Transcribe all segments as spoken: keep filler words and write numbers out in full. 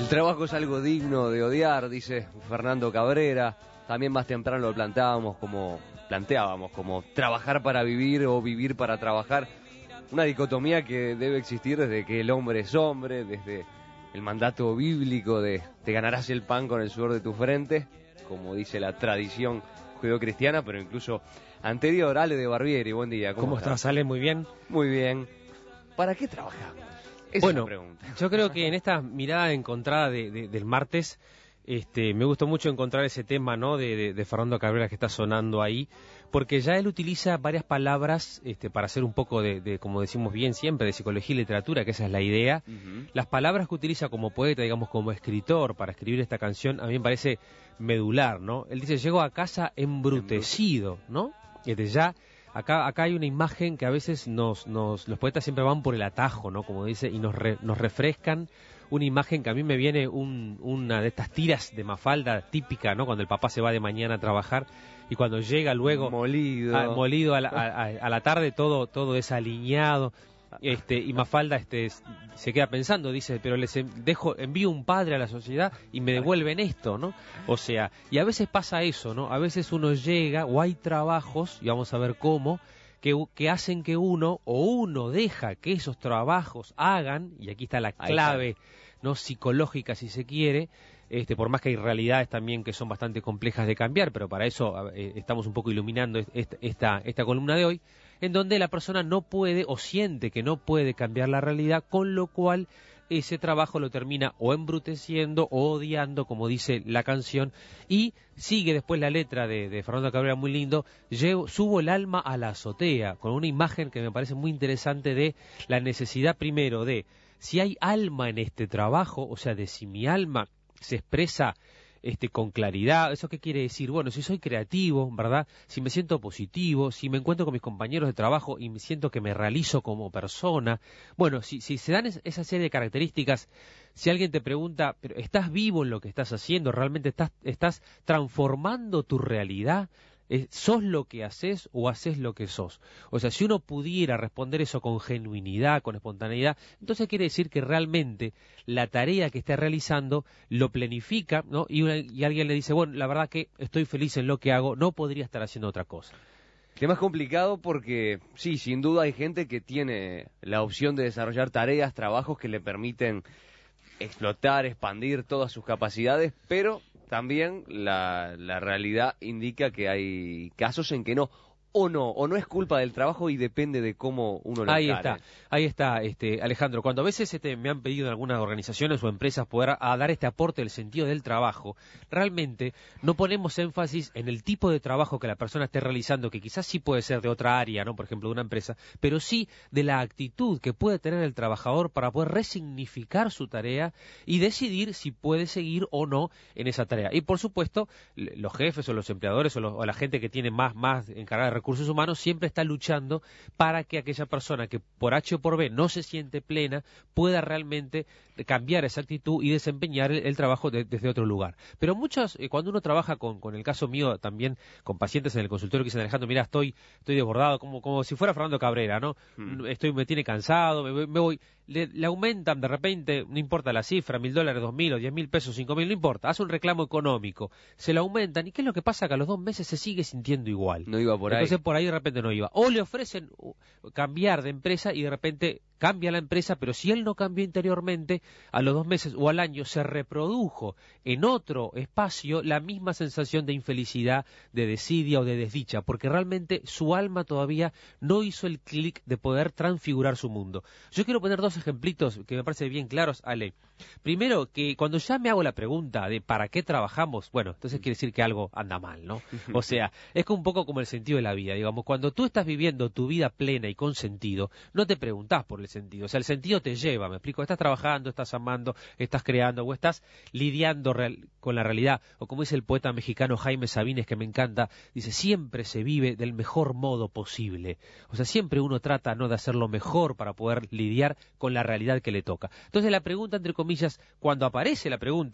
El trabajo es algo digno de odiar, dice Fernando Cabrera. También más temprano lo planteábamos como, planteábamos como trabajar para vivir o vivir para trabajar. Una dicotomía que debe existir desde que el hombre es hombre, desde el mandato bíblico de te ganarás el pan con el sudor de tu frente, como dice la tradición judeocristiana, pero incluso anterior. Ale de Barbieri, buen día. ¿Cómo, ¿Cómo estás, Ale? Muy bien. Muy bien. ¿Para qué trabajamos? Esa bueno, es la pregunta. Yo creo que en esta mirada encontrada de, de, del martes, este, me gustó mucho encontrar ese tema, ¿no?, de, de, de Fernando Cabrera que está sonando ahí, porque ya él utiliza varias palabras este, para hacer un poco de, de, como decimos bien siempre, de psicología y literatura, que esa es la idea. Uh-huh. Las palabras que utiliza como poeta, digamos, como escritor, para escribir esta canción, a mí me parece medular, ¿no? Él dice, llego a casa embrutecido, ¿no? Y desde ya... Acá, acá hay una imagen que a veces nos, nos, los poetas siempre van por el atajo, ¿no? Como dice, y nos, re, nos refrescan una imagen que a mí me viene un, una de estas tiras de Mafalda típica, ¿no? Cuando el papá se va de mañana a trabajar y cuando llega luego molido, a, molido a la, a, a la tarde todo, todo desaliñado. Este, y Mafalda este, se queda pensando, dice, pero les dejo, envío un padre a la sociedad y me devuelven esto, ¿no? O sea, y a veces pasa eso, ¿no? A veces uno llega o hay trabajos, y vamos a ver cómo, que, que hacen que uno, o uno deja que esos trabajos hagan, y aquí está la clave, ¿no?, psicológica si se quiere, este, por más que hay realidades también que son bastante complejas de cambiar, pero para eso eh, estamos un poco iluminando esta, esta, esta columna de hoy, en donde la persona no puede o siente que no puede cambiar la realidad, con lo cual ese trabajo lo termina o embruteciendo o odiando, como dice la canción, y sigue después la letra de, de Fernando Cabrera, muy lindo, llevo, subo el alma a la azotea, con una imagen que me parece muy interesante de la necesidad primero de, si hay alma en este trabajo, o sea, de si mi alma se expresa este, con claridad. ¿Eso qué quiere decir? Bueno, si soy creativo, ¿verdad? Si me siento positivo, si me encuentro con mis compañeros de trabajo y me siento que me realizo como persona. Bueno, si, si se dan es, esa serie de características, si alguien te pregunta, ¿pero estás vivo en lo que estás haciendo? ¿Realmente estás, estás transformando tu realidad? ¿Sos lo que haces o haces lo que sos? O sea, si uno pudiera responder eso con genuinidad, con espontaneidad, entonces quiere decir que realmente la tarea que está realizando lo planifica, ¿no? Y, una, y alguien le dice, bueno, la verdad que estoy feliz en lo que hago, no podría estar haciendo otra cosa. El tema es complicado porque, sí, sin duda hay gente que tiene la opción de desarrollar tareas, trabajos que le permiten explotar, expandir todas sus capacidades, pero también la, la realidad indica que hay casos en que no, o no, o no es culpa del trabajo y depende de cómo uno lo Ahí encare. está, ahí está, este, Alejandro. Cuando a veces este, me han pedido en algunas organizaciones o empresas poder a dar este aporte del sentido del trabajo, realmente no ponemos énfasis en el tipo de trabajo que la persona esté realizando, que quizás sí puede ser de otra área, ¿no? Por ejemplo, de una empresa, pero sí de la actitud que puede tener el trabajador para poder resignificar su tarea y decidir si puede seguir o no en esa tarea. Y por supuesto, los jefes o los empleadores o, los, o la gente que tiene más, más encargada de recursos humanos siempre está luchando para que aquella persona que por H o por B no se siente plena pueda realmente cambiar esa actitud y desempeñar el, el trabajo de, desde otro lugar. Pero muchos, eh, cuando uno trabaja con, con el caso mío también, con pacientes en el consultorio que dicen, Alejandro, mira, estoy estoy desbordado, como, como si fuera Fernando Cabrera, ¿no? Hmm. Estoy, me tiene cansado, me, me voy... Le, le aumentan de repente, no importa la cifra, mil dólares, dos mil o diez mil pesos, cinco mil, no importa, hace un reclamo económico, se lo aumentan, ¿y qué es lo que pasa? Que a los dos meses se sigue sintiendo igual. No iba por ahí. Entonces por ahí de repente no iba. O le ofrecen cambiar de empresa y de repente cambia la empresa, pero si él no cambió interiormente, a los dos meses o al año se reprodujo en otro espacio la misma sensación de infelicidad, de desidia o de desdicha, porque realmente su alma todavía no hizo el clic de poder transfigurar su mundo. Yo quiero poner dos ejemplitos que me parecen bien claros, Ale. Primero, que cuando ya me hago la pregunta de ¿para qué trabajamos? Bueno, entonces quiere decir que algo anda mal, ¿no? O sea, es un poco como el sentido de la vida, digamos, cuando tú estás viviendo tu vida plena y con sentido, no te preguntás por el sentido, o sea, el sentido te lleva, me explico, estás trabajando, estás amando, estás creando, o estás lidiando real, con la realidad, o como dice el poeta mexicano Jaime Sabines, que me encanta, dice, siempre se vive del mejor modo posible, o sea, siempre uno trata, ¿no?, de hacer lo mejor para poder lidiar con la realidad que le toca. Entonces la pregunta, entre comillas, cuando aparece la pregunta,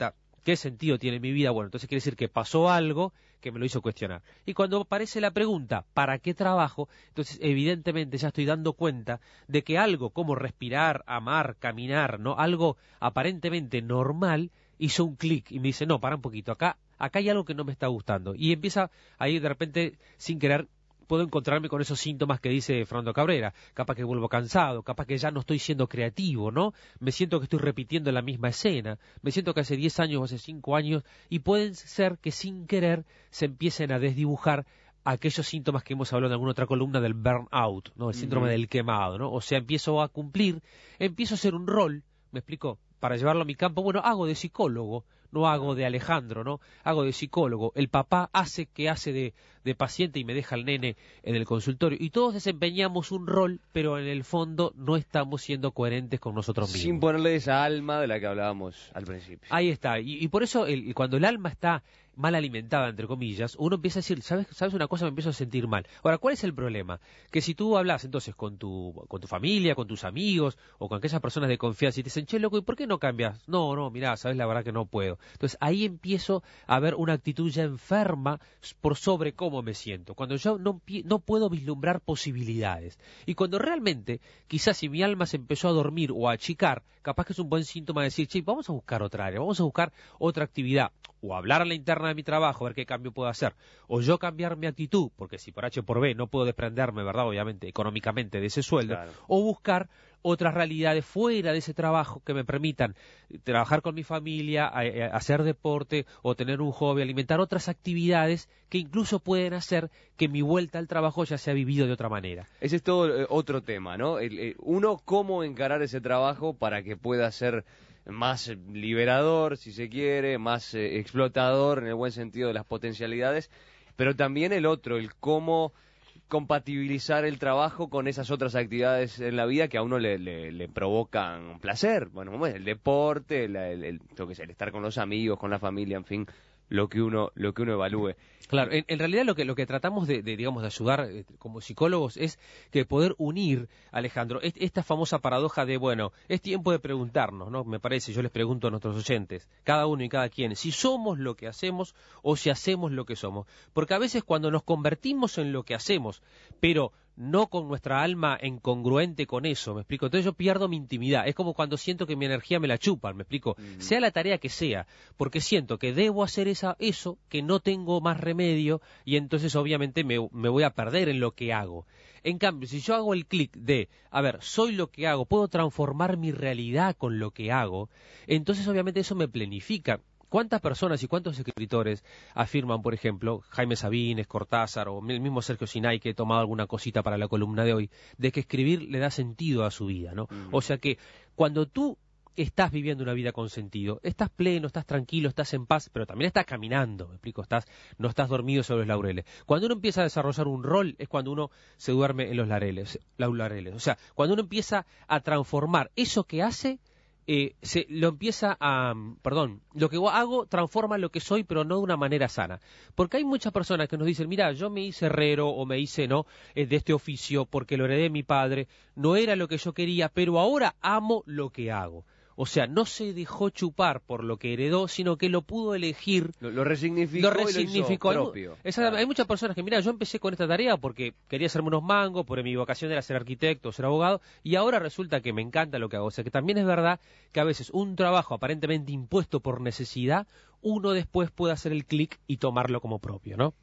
¿qué sentido tiene mi vida? Bueno, entonces quiere decir que pasó algo que me lo hizo cuestionar. Y cuando aparece la pregunta, ¿para qué trabajo? Entonces, evidentemente, ya estoy dando cuenta de que algo como respirar, amar, caminar, ¿no? Algo aparentemente normal, hizo un clic y me dice, no, para un poquito, acá, acá hay algo que no me está gustando. Y empieza ahí de repente, sin querer, puedo encontrarme con esos síntomas que dice Fernando Cabrera, capaz que vuelvo cansado, capaz que ya no estoy siendo creativo, ¿no? Me siento que estoy repitiendo la misma escena, me siento que hace diez años o hace cinco años, y pueden ser que sin querer se empiecen a desdibujar aquellos síntomas que hemos hablado en alguna otra columna del burnout, ¿no? El síndrome uh-huh. del quemado, ¿no? O sea, empiezo a cumplir, empiezo a hacer un rol, ¿me explico? Para llevarlo a mi campo, bueno, hago de psicólogo, no hago de Alejandro, ¿no? Hago de psicólogo. El papá hace que hace de, de paciente y me deja al nene en el consultorio. Y todos desempeñamos un rol, pero en el fondo no estamos siendo coherentes con nosotros mismos. Sin ponerle esa alma de la que hablábamos al principio. Ahí está. Y, y por eso, el, cuando el alma está mal alimentada, entre comillas, uno empieza a decir, ¿sabes, ¿sabes una cosa? Me empiezo a sentir mal. Ahora, ¿cuál es el problema? Que si tú hablas entonces con tu, con tu familia, con tus amigos, o con aquellas personas de confianza y te dicen, che, loco, ¿y por qué no cambias? No, no, mirá, sabes, la verdad que no puedo. Entonces, ahí empiezo a ver una actitud ya enferma por sobre cómo me siento. Cuando yo no, no puedo vislumbrar posibilidades. Y cuando realmente, quizás si mi alma se empezó a dormir o a achicar, capaz que es un buen síntoma de decir, che, vamos a buscar otra área, vamos a buscar otra actividad, o hablar a la interna de mi trabajo, a ver qué cambio puedo hacer, o yo cambiar mi actitud, porque si por H por B no puedo desprenderme, ¿verdad?, obviamente, económicamente de ese sueldo, claro. O buscar otras realidades fuera de ese trabajo que me permitan trabajar con mi familia, a, a hacer deporte, o tener un hobby, alimentar otras actividades que incluso pueden hacer que mi vuelta al trabajo ya sea vivido de otra manera. Ese es todo eh, otro tema, ¿no? El, eh, uno, cómo encarar ese trabajo para que pueda ser más liberador, si se quiere, más eh, explotador en el buen sentido de las potencialidades, pero también el otro, el cómo compatibilizar el trabajo con esas otras actividades en la vida que a uno le, le, le provocan placer. Bueno, como es el deporte, el, el, el, yo qué sé, el estar con los amigos, con la familia, en fin, lo que uno, lo que uno evalúe. Claro, en, en realidad lo que lo que tratamos de, de digamos de ayudar eh, como psicólogos es que poder unir, Alejandro, est, esta famosa paradoja de, bueno, es tiempo de preguntarnos, ¿no? Me parece, yo les pregunto a nuestros oyentes, cada uno y cada quien, si somos lo que hacemos o si hacemos lo que somos. Porque a veces cuando nos convertimos en lo que hacemos, pero no con nuestra alma en congruente con eso, ¿me explico? Entonces yo pierdo mi intimidad, es como cuando siento que mi energía me la chupan, ¿me explico? Mm. Sea la tarea que sea, porque siento que debo hacer esa, eso, que no tengo más remedio, y entonces obviamente me, me voy a perder en lo que hago. En cambio, si yo hago el clic de, a ver, soy lo que hago, puedo transformar mi realidad con lo que hago, entonces obviamente eso me planifica. ¿Cuántas personas y cuántos escritores afirman, por ejemplo, Jaime Sabines, Cortázar o el mismo Sergio Sinay, que he tomado alguna cosita para la columna de hoy, de que escribir le da sentido a su vida, ¿no? Mm. O sea que cuando tú estás viviendo una vida con sentido, estás pleno, estás tranquilo, estás en paz, pero también estás caminando, me explico, estás, no estás dormido sobre los laureles. Cuando uno empieza a desarrollar un rol es cuando uno se duerme en los laureles, los laureles. O sea, cuando uno empieza a transformar eso que hace, Eh, se lo empieza a, perdón, lo que hago transforma lo que soy, pero no de una manera sana, porque hay muchas personas que nos dicen, mira, yo me hice herrero o me hice, no, eh, de este oficio porque lo heredé de mi padre, no era lo que yo quería, pero ahora amo lo que hago. O sea, no se dejó chupar por lo que heredó, sino que lo pudo elegir. Lo, lo resignificó, lo resignificó y lo hizo propio. Hay, claro. Hay muchas personas que, mira, yo empecé con esta tarea porque quería hacerme unos mangos, porque mi vocación era ser arquitecto, ser abogado, y ahora resulta que me encanta lo que hago. O sea, que también es verdad que a veces un trabajo aparentemente impuesto por necesidad, uno después puede hacer el clic y tomarlo como propio, ¿no?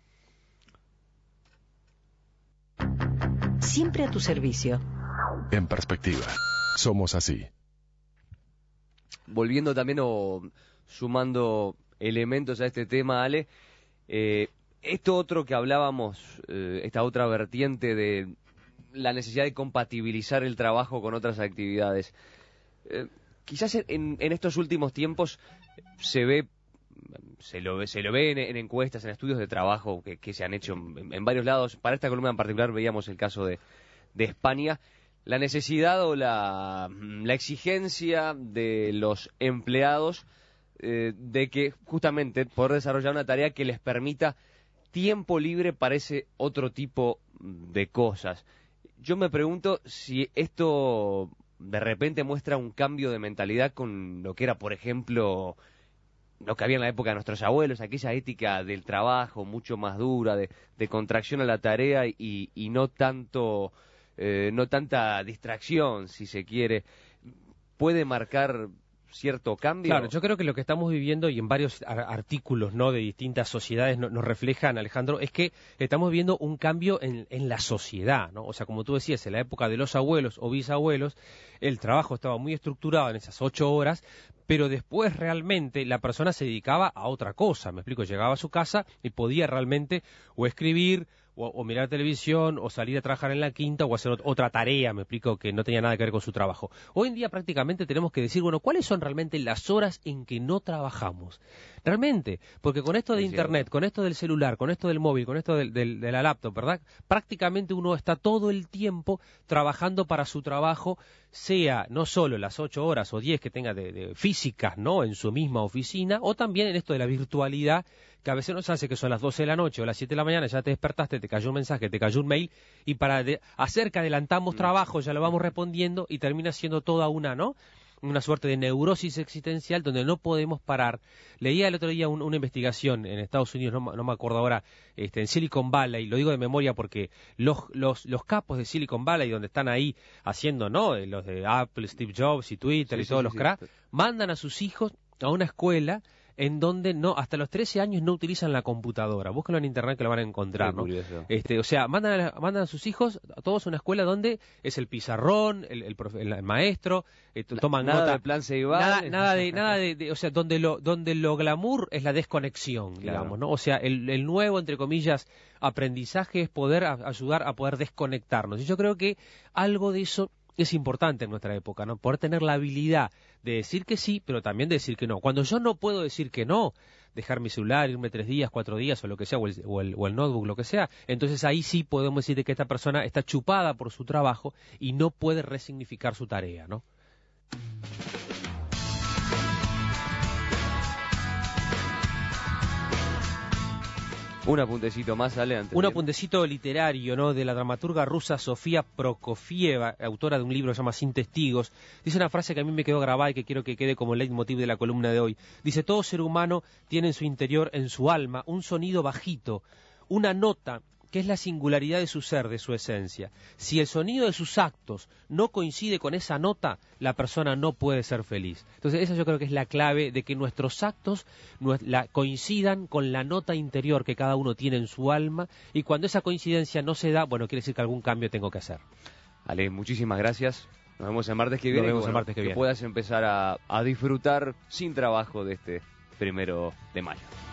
Siempre a tu servicio. En perspectiva, somos así. Volviendo también o sumando elementos a este tema, Ale, eh, esto otro que hablábamos, eh, esta otra vertiente de la necesidad de compatibilizar el trabajo con otras actividades, eh, quizás en, en estos últimos tiempos se ve, se lo, se lo ve en, en encuestas, en estudios de trabajo que, que se han hecho en, en varios lados. Para esta columna en particular veíamos el caso de, de España. La necesidad o la, la exigencia de los empleados eh, de que justamente poder desarrollar una tarea que les permita tiempo libre para ese otro tipo de cosas. Yo me pregunto si esto de repente muestra un cambio de mentalidad con lo que era, por ejemplo, lo que había en la época de nuestros abuelos, aquella ética del trabajo mucho más dura, de, de contracción a la tarea y, y no tanto, eh, no tanta distracción, si se quiere, puede marcar cierto cambio. Claro, yo creo que lo que estamos viviendo, y en varios ar artículos, ¿no?, de distintas sociedades no, nos reflejan, Alejandro, es que estamos viendo un cambio en, en la sociedad, ¿no? O sea, como tú decías, en la época de los abuelos o bisabuelos, el trabajo estaba muy estructurado en esas ocho horas, pero después realmente la persona se dedicaba a otra cosa, me explico, llegaba a su casa y podía realmente o escribir, O, o mirar televisión, o salir a trabajar en la quinta, o hacer otra tarea, me explico, que no tenía nada que ver con su trabajo. Hoy en día prácticamente tenemos que decir, bueno, ¿cuáles son realmente las horas en que no trabajamos? Realmente, porque con esto de es internet, cierto. con esto del celular, con esto del móvil, con esto del, del, de la laptop, ¿verdad? Prácticamente uno está todo el tiempo trabajando para su trabajo, sea no solo las ocho horas o diez que tenga de, de físicas, ¿no?, en su misma oficina, o también en esto de la virtualidad, que a veces nos hace que son las doce de la noche o las siete de la mañana, ya te despertaste, te cayó un mensaje, te cayó un mail, y para de, hacer que adelantamos trabajo, ya lo vamos respondiendo, y termina siendo toda una, ¿no?, una suerte de neurosis existencial donde no podemos parar. Leía el otro día un, una investigación en Estados Unidos, no, no me acuerdo ahora, este, en Silicon Valley, lo digo de memoria porque los, los, los capos de Silicon Valley, donde están ahí haciendo, ¿no?, los de Apple, Steve Jobs y Twitter Sí, y sí, todos sí, los sí. cracks, mandan a sus hijos a una escuela en donde no, hasta los trece años no utilizan la computadora. Búsquenlo en internet que lo van a encontrar, Qué ¿no? curioso. Este, o sea, mandan a, mandan a sus hijos a todos a una escuela donde es el pizarrón, el, el, profe, el, el maestro, eh, toman nada nota. de plan Ceibal. Nada, nada de, nada de, de, o sea, donde lo, donde lo glamour es la desconexión, Claro. digamos, ¿no? O sea, el, el nuevo, entre comillas, aprendizaje es poder a, ayudar a poder desconectarnos. Y yo creo que algo de eso es importante en nuestra época, ¿no? Poder tener la habilidad de decir que sí, pero también de decir que no. Cuando yo no puedo decir que no, dejar mi celular, irme tres días, cuatro días, o lo que sea, o el, o el, o el notebook, lo que sea, entonces ahí sí podemos decir que esta persona está chupada por su trabajo y no puede resignificar su tarea, ¿no? Un apuntecito más, Ale, antes Un de- apuntecito literario, ¿no?, de la dramaturga rusa Sofía Prokofieva, autora de un libro que se llama Sin testigos. Dice una frase que a mí me quedó grabada y que quiero que quede como leitmotiv de la columna de hoy. Dice: todo ser humano tiene en su interior, en su alma, un sonido bajito, una nota que es la singularidad de su ser, de su esencia. Si el sonido de sus actos no coincide con esa nota, la persona no puede ser feliz. Entonces esa yo creo que es la clave de que nuestros actos nue- la, coincidan con la nota interior que cada uno tiene en su alma, y cuando esa coincidencia no se da, bueno, quiere decir que algún cambio tengo que hacer. Ale, muchísimas gracias. Nos vemos el martes que Nos viene. vemos y, el martes que viene. puedas empezar a, a disfrutar sin trabajo de este primero de mayo.